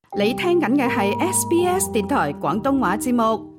你聽緊嘅係 SBS 電台廣東話節目。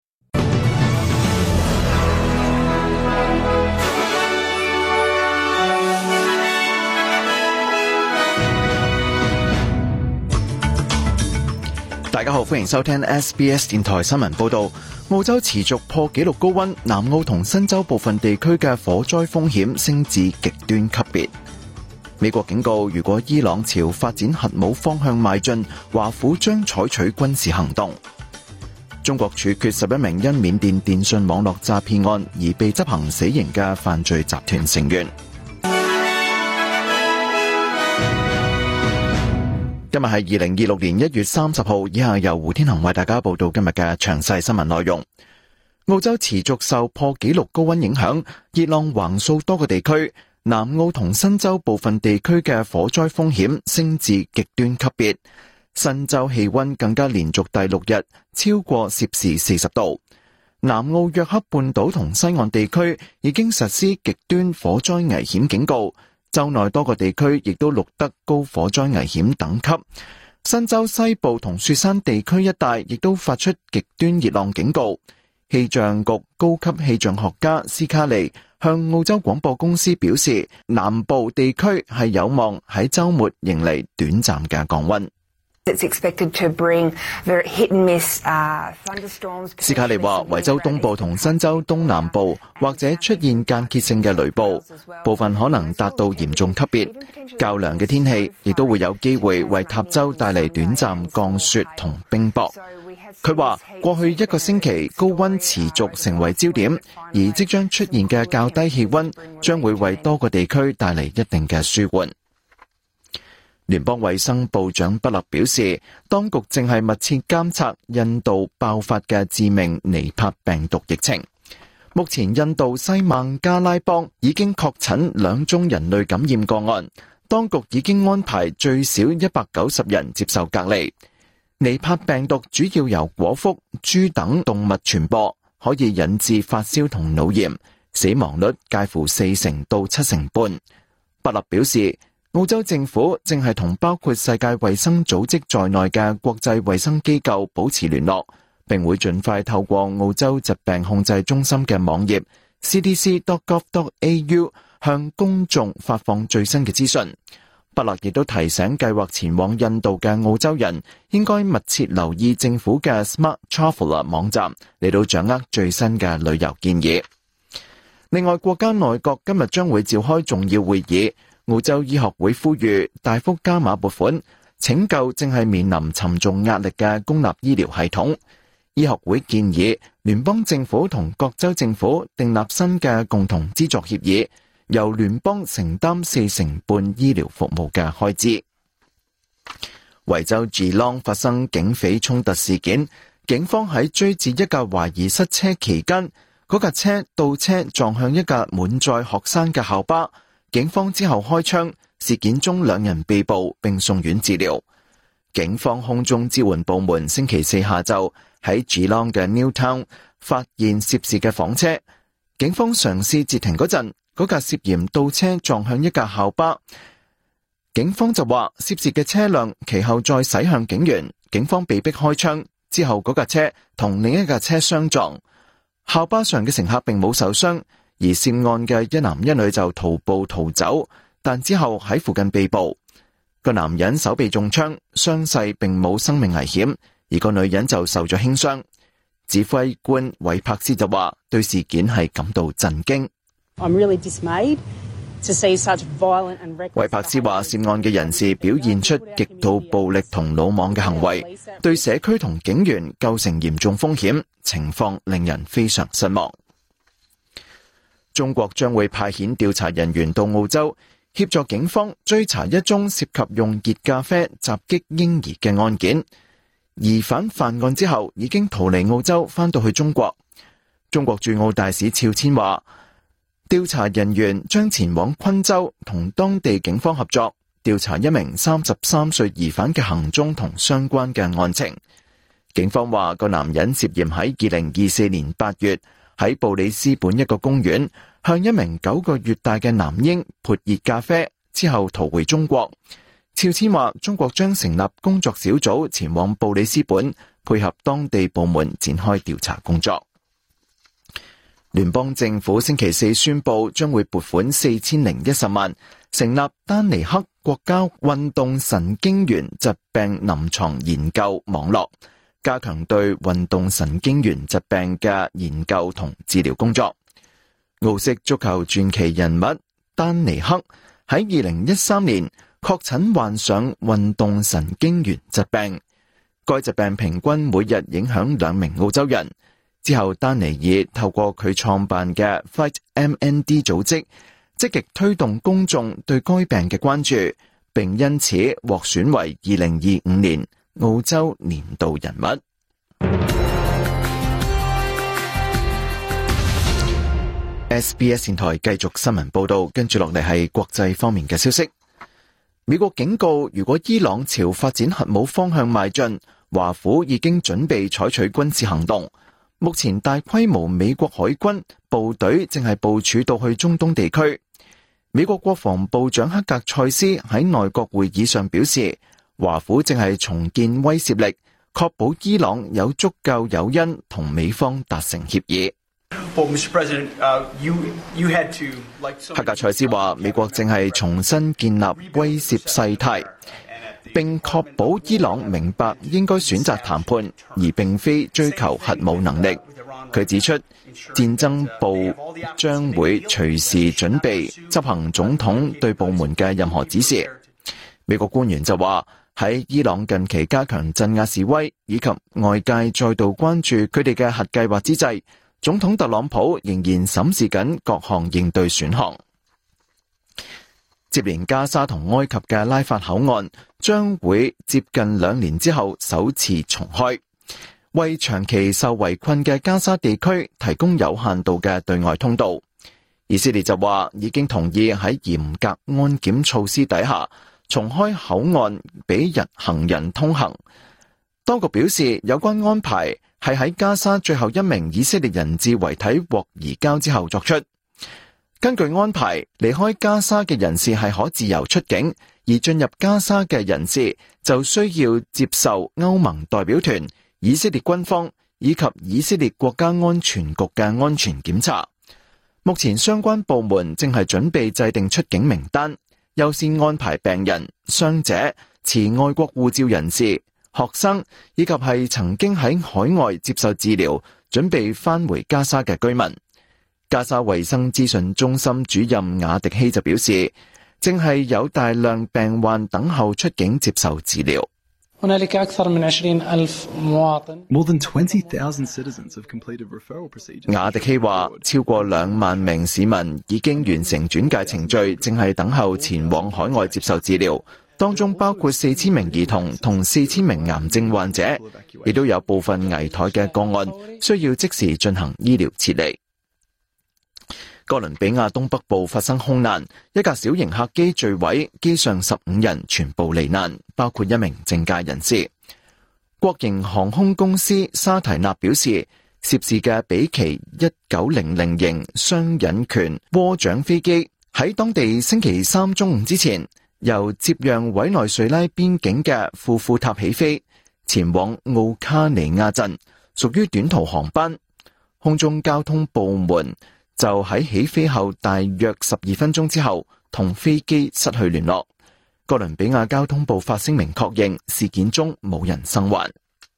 大家好，歡迎收聽 SBS 電台新聞報道。澳洲持續破紀錄高溫，南澳同新州部分地區嘅火災風險升至極端級別。美國警告，如果伊朗朝發展核武方向邁進，華府將採取軍事行動。中國處決11名因緬甸電信網絡詐騙案而被執行死刑嘅犯罪集團成員。今日係2026年1月30號，以下由胡天恒為大家報道今日嘅詳細新聞內容。澳洲持續受破紀錄高溫影響，熱浪橫掃多個地區，南澳同新州部分地區嘅火災風險升至極端級別。新州氣溫更加連續第6日超過攝氏40度。南澳約克半島同西岸地區已經實施極端火災危險警告。州內多個地區亦都錄得高火災危險等級，新州西部同雪山地區一帶亦都發出極端熱浪警告。氣象局高級氣象學家斯卡利向澳洲廣播公司表示，南部地區係有望喺週末迎嚟短暫嘅降溫。斯卡利話，維州東部同新州東南部或者出現間歇性嘅雷暴，部分可能達到嚴重級別。較涼嘅天氣亦都會有機會為塔州帶嚟短暫降雪同冰雹。佢話，過去一個星期高溫持續成為焦點，而即將出現嘅較低氣溫將會為多個地區帶嚟一定嘅舒緩。聯邦衛生部長畢勒表示，當局正係密切監察印度爆發嘅致命尼帕病毒疫情。目前印度西孟加拉邦已經確診2宗人類感染個案，當局已經安排最少190人接受隔離。尼帕病毒主要由果蝠、豬等動物傳播，可以引致發燒同腦炎，死亡率介乎40%到70%半。畢勒表示，澳洲政府正係同包括世界衛生組織在內嘅國際衛生機構保持聯絡，並會盡快透過澳洲疾病控制中心嘅網頁 cdc.gov.au 向公眾發放最新嘅資訊。畢勒亦都提醒計劃前往印度嘅澳洲人應該密切留意政府嘅 Smart Traveller 網站，嚟到掌握最新嘅旅遊建議。另外，國家內閣今日將會召開重要會議。澳洲醫學會呼籲大幅加碼撥款，拯救正係面臨沉重壓力嘅公立醫療系統。醫學會建議聯邦政府同各州政府訂立新嘅共同資助協議，由聯邦承擔40%半醫療服務嘅開支。維州 Geelong 發生警匪衝突事件，警方喺追截一架懷疑失車期間，嗰架車倒車撞向一架滿載學生嘅校巴。警方之後開槍，事件中2人被捕並送院治療。警方空中支援部門星期四下晝喺 Geelong 嘅 Newtown 發現涉事嘅房車，警方嘗試截停嗰陣，嗰架涉嫌倒車撞向一架校巴。警方就話涉事嘅車輛其後再駛向警員，警方被迫開槍，之後嗰架車同另一架車相撞，校巴上嘅乘客並冇受傷。而涉案嘅一男一女就徒步逃走，但之後喺附近被捕。個男人手被中槍，傷勢並冇生命危險，而個女人就受咗輕傷。指揮官韋柏斯就話對事件係感到震驚。韋柏斯話涉案嘅人士表現出極度暴力同魯莽嘅行為，對社區同警員構成嚴重風險，情況令人非常失望。中國將會派遣調查人員到澳洲，協助警方追查一宗涉及用熱咖啡襲擊嬰兒嘅案件。疑犯犯案之後已經逃離澳洲，返到去中國。中國駐澳大使肖千話，調查人員將前往昆州同當地警方合作，調查一名33歲疑犯嘅行蹤同相關嘅案情。警方話，個男人涉嫌喺2024年8月喺布里斯本一個公園向一名9個月大嘅男嬰潑熱咖啡，之後逃回中國。 肖千話中國將成立工作小組前往布里斯本，配合當地部門展開調查工作。聯邦政府星期四宣布將會撥款4010萬，成立丹尼克國家運動神經元疾病臨床研究網絡，加強對運動神經元疾病嘅研究同治療工作。澳式足球傳奇人物丹尼克喺2013年確診患上運動神經元疾病，該疾病平均每日影響2名澳洲人。之後丹尼爾透過佢創辦嘅 Fight MND 組織，積極推動公眾對該病嘅關注，並因此獲選為2025年澳洲年度人物。SBS 電台繼續新聞報道，跟住落嚟係國際方面嘅消息。美國警告，如果伊朗朝發展核武方向邁進，華府已經準備採取軍事行動。目前大規模美國海軍部隊正係部署到去中東地區。美國國防部長克格塞斯喺內閣會議上表示，華府正係重建威懾力，確保伊朗有足夠誘因同美方達成協議。克格塞斯話，美國正係重新建立威懾勢態，並確保伊朗明白應該選擇談判，而並非追求核武能力。佢指出，戰爭部將會隨時準備執行總統對部門嘅任何指示。美國官員就話，喺伊朗近期加強鎮壓示威，以及外界再度關注佢哋嘅核計劃之際，總統特朗普仍然審視緊各項應對選項。接連加沙同埃及嘅拉法口岸將會接近2年之後首次重開，為長期受圍困嘅加沙地區提供有限度嘅對外通道。以色列就話已經同意喺嚴格安檢措施底下重開口岸俾行人通行。當局表示，有關安排係喺加沙最後1名以色列人質遺體獲移交之後作出。根據安排，離開加沙嘅人士係可自由出境，而進入加沙嘅人士就需要接受歐盟代表團、以色列軍方以及以色列國家安全局嘅安全檢查。目前相關部門正係準備制定出境名單，優先安排病人、傷者、持外國護照人士、學生以及係曾經喺海外接受治療、準備返回加沙嘅居民。加沙衛生資訊中心主任雅迪希就表示，正係有大量病患等候出境接受治療。 More than 20,000 citizens have completed referral procedures. 雅迪希話，超過2萬名市民已經完成轉介程序，正係等候前往海外接受治療，當中包括4000名兒童同4000名癌症患者，亦都有部分危殆嘅個案需要即時進行醫療撤離。哥倫比亞東北部發生空難，一架小型客機墜毀，機上15人全部罹難，包括1名政界人士。國營航空公司沙提納表示，涉事嘅比奇1900型雙引擎渦槳飛機喺當地星期三中午之前，由接壤委內瑞拉邊境嘅庫庫塔起飛，前往奧卡尼亞鎮，屬於短途航班。空中交通部門就喺起飛後大約12分鐘之後同飛機失去聯絡。哥倫比亞交通部發聲明確認事件中冇人生還。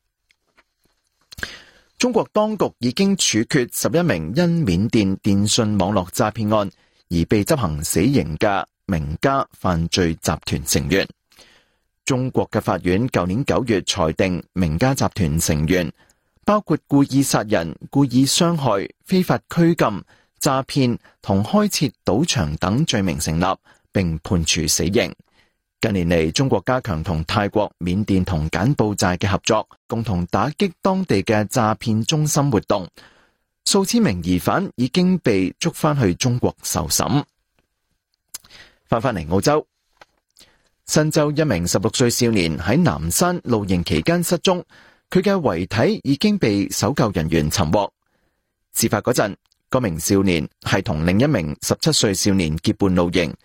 中國當局已經處決11名因緬甸電信網絡詐騙案而被執行死刑嘅名家犯罪集團成員。中國嘅法院舊年9月裁定名家集團成員包括故意殺人、故意傷害、非法拘禁、詐騙同開設賭場等罪名成立，並判處死刑。近年嚟，中國加強同泰國、緬甸同柬埔寨嘅合作，共同打擊當地嘅詐騙中心活動。數千名疑犯已經被捉返去中國受審。返嚟澳洲，新州一名16歲少年喺南山露營期間失蹤，佢嘅遺體已經被搜救人員尋獲。事發嗰陣，嗰名少年係同另一名17歲少年結伴露營，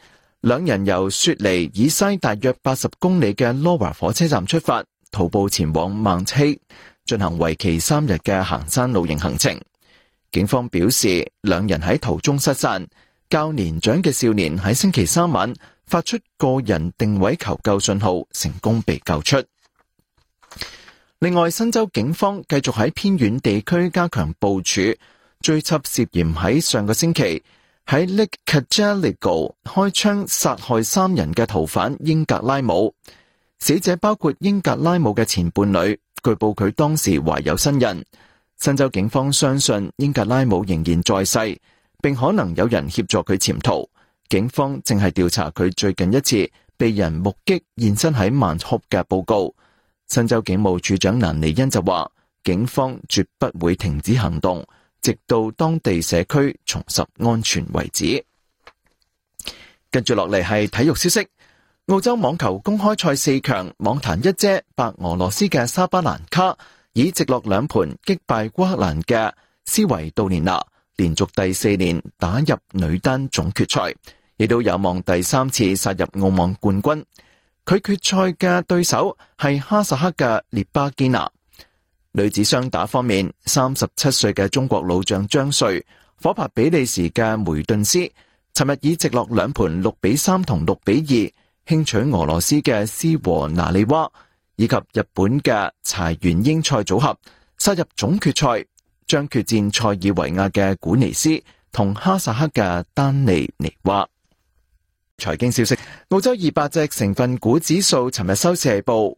兩人由雪梨以西大約80公里嘅 Laura 火車站出發，徒步前往 Mount Hay， 進行為期3日嘅行山露營行程。警方表示，兩人喺途中失散，較年長嘅少年喺星期3晚發出個人定位求救信號，成功被救出。另外，新州警方繼續喺偏遠地區加強部署，追緝涉嫌喺上個星期喺 Lake Cargelligo 開槍殺害3人嘅逃犯英格拉姆。死者包括英格拉姆嘅前伴侶，據報佢當時懷有身孕。新州警方相信英格拉姆仍然在世，並可能有人協助佢潛逃。警方正係調查佢最近一次被人目擊現身喺曼哭嘅報告。新州警務處長蘭尼恩就話，警方絕不會停止行動，直到當地社區重拾安全為止。跟住落嚟係體育消息，澳洲網球公開賽4強，網壇一姐白俄羅斯嘅沙巴蘭卡以直落2盤擊敗烏克蘭嘅斯維杜連娜，連續第4年打入女單總決賽，亦都有望第3次殺入澳網冠軍。佢決賽嘅對手係哈薩克嘅列巴基娜。女子雙打方面，37歲嘅中國老將張瑞夥拍比利時嘅梅頓斯，尋日以直落2盤6-3同6-2輕取俄羅斯嘅斯和拿利娃，以及日本嘅柴原英菜組合，殺入總決賽，將決戰塞爾維亞嘅古尼斯同哈薩克嘅丹尼尼娃。財經消息，澳洲200隻成分股指數尋日收市係報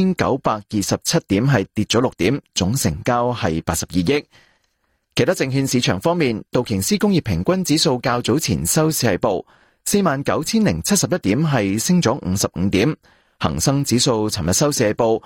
8927點，係跌咗6點，總成交係82億。其他證券市場方面，道瓊斯工業平均指數較早前收市係報49071點，係升咗55點。恒生指數尋日收市係報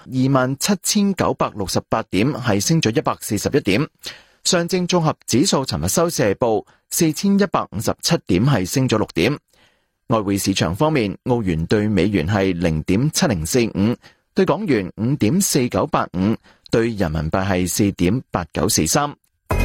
27968點，係升咗141點。上證綜合指數尋日收市係報4157點，係升咗6點。外匯市場方面，澳元對美元係0.7045，對港元5.4985，對人民幣係4.8943。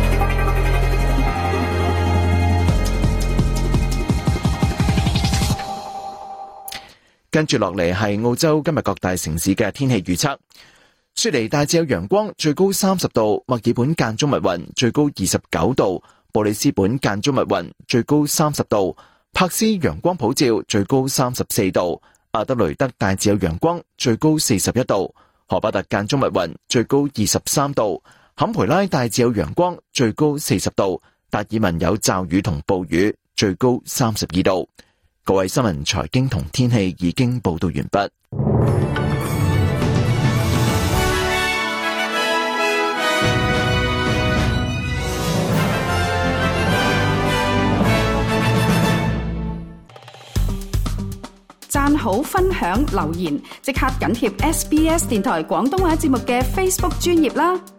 跟住落嚟係澳洲今日各大城市嘅天氣預測。雪梨大致有陽光，最高30度；墨爾本間中密雲，最高29度；布里斯本間中密雲，最高30度；柏斯陽光普照，最高34度；阿德雷德大致有陽光，最高41度；荷巴特間中密雲，最高23度；坎培拉大致有陽光，最高40度；達爾文有驟雨同暴雨，最高32度。各位新聞、財經同天氣已經報道完畢。 讚好、分享、留言，即刻緊貼SBS 電台廣東話節目嘅 Facebook 專頁啦！